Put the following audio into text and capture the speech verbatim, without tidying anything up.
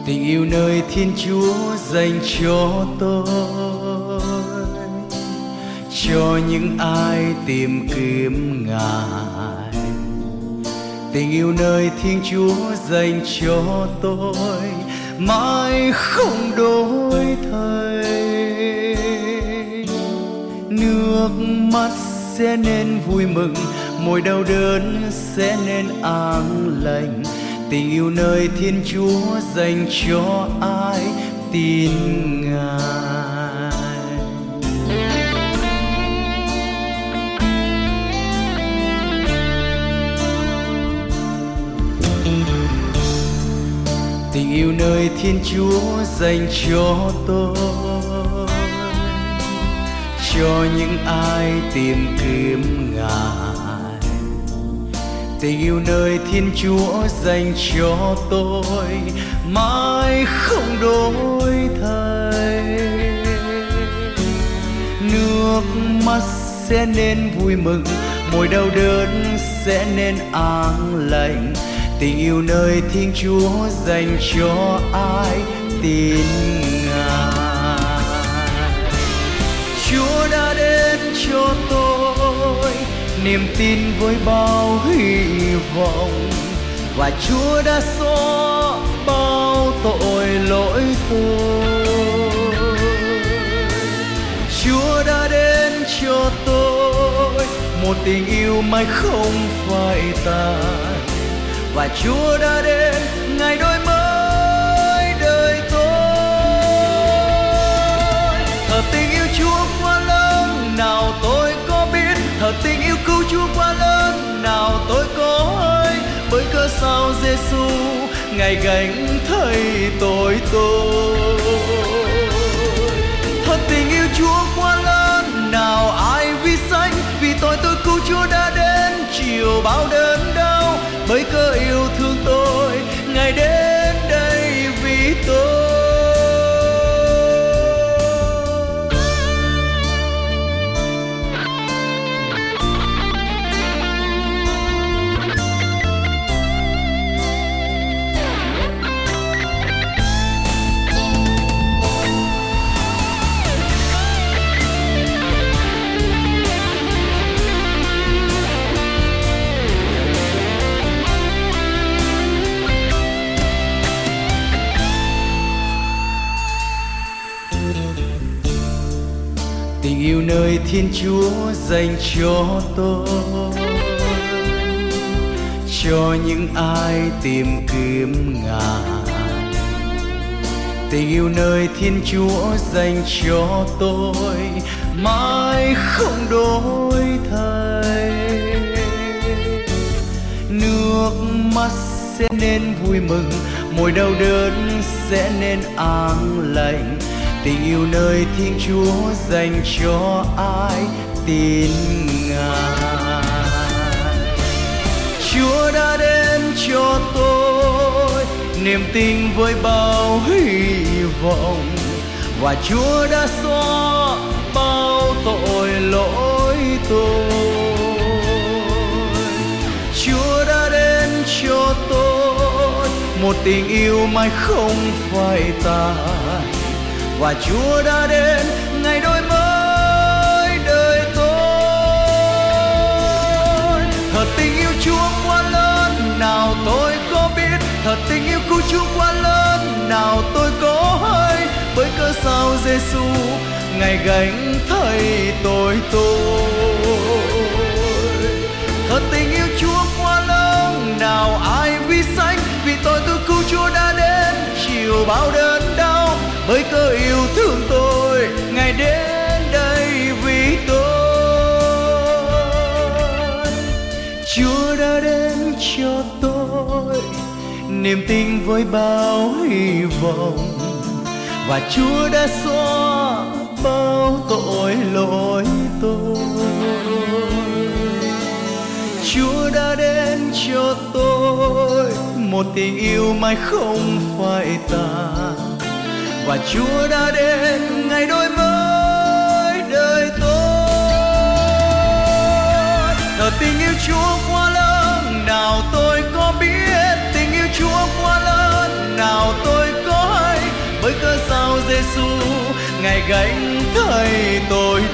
Tình yêu nơi Thiên Chúa dành cho tôi, cho những ai tìm kiếm Ngài. Tình yêu nơi Thiên Chúa dành cho tôi mãi không đổi thay. Nước mắt sẽ nên vui mừng, môi đau đớn sẽ nên an lành. Tình yêu nơi Thiên Chúa dành cho ai tin Ngài. Tình yêu nơi Thiên Chúa dành cho tôi, cho những ai tìm kiếm Ngài. Tình yêu nơi Thiên Chúa dành cho tôi mãi không đổi thay. Nước mắt sẽ nên vui mừng, môi đau đớn sẽ nên an lành. Tình yêu nơi Thiên Chúa dành cho ai tin Ngài. Chúa đã đến cho tôi niềm tin với bao hy vọng, và Chúa đã xóa bao tội lỗi tôi. Chúa đã đến cho tôi một tình yêu mãi không phai tàn, và Chúa đã đến ngày đổi mới đời tôi. Thờ tình yêu Chúa quá lớn nào tôi có biết, thờ tình yêu cứu Chúa quá lớn nào tôi có hay. Bởi cớ sao Giêsu ngài gánh thay tội tôi. Thờ tình yêu Chúa quá lớn nào ai vì sanh, vì tội tôi cứu Chúa đã đến chịu bao đớn đau. Bởi cớ yêu thương tôi ngài đến đây vì tôi. Tình yêu nơi Thiên Chúa dành cho tôi, cho những ai tìm kiếm Ngài. Tình yêu nơi Thiên Chúa dành cho tôi mãi không đổi thay. Nước mắt sẽ nên vui mừng, môi đau đớn sẽ nên an lành. Tình yêu nơi Thiên Chúa dành cho ai tin Ngài. Chúa đã đến cho tôi niềm tin với bao hy vọng, và Chúa đã xóa bao tội lỗi tôi. Chúa đã đến cho tôi một tình yêu mãi không phai tàn, và Chúa đã đến ngày đổi mới đời tôi. Thờ tình yêu Chúa quá lớn nào tôi có biết, thờ tình yêu cứu Chúa quá lớn nào tôi có hay. Bởi cớ sao Giêsu ngài gánh thay tội tôi. Thờ tình yêu Chúa quá lớn nào ai vì sanh, vì tội tôi cứu Chúa đã đến chịu bao đớn đau. Bởi cớ yêu thương tôi ngài đến đây vì tôi. Chúa đã đến cho tôi niềm tin với bao hy vọng, và Chúa đã xóa bao tội lỗi tôi. Chúa đã đến cho tôi một tình yêu mãi không phai tàn, và Chúa đã đến ngày đổi mới đời tôi. Thờ tình yêu Chúa quá lớn nào tôi có biết, tình yêu Chúa quá lớn nào tôi có Giêsu, Ngài gánh thay tội